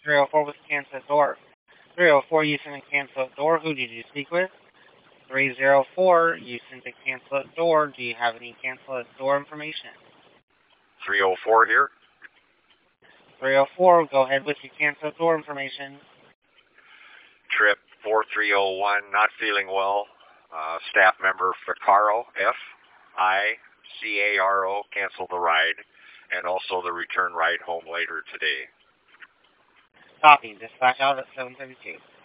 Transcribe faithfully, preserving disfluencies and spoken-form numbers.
three oh four with the cancel at door. three oh four, you sent a cancel at door. Who did you speak with? three oh four, you sent a cancel at door. Do you have any cancel at door information? three oh four here. three oh four, go ahead with your cancel at door information. Trip four three oh one, not feeling well. Uh, staff member Ficaro, F I C A R O, cancel the ride, and also the return ride home later today. Copy. Dispatch out at seven thirty-two.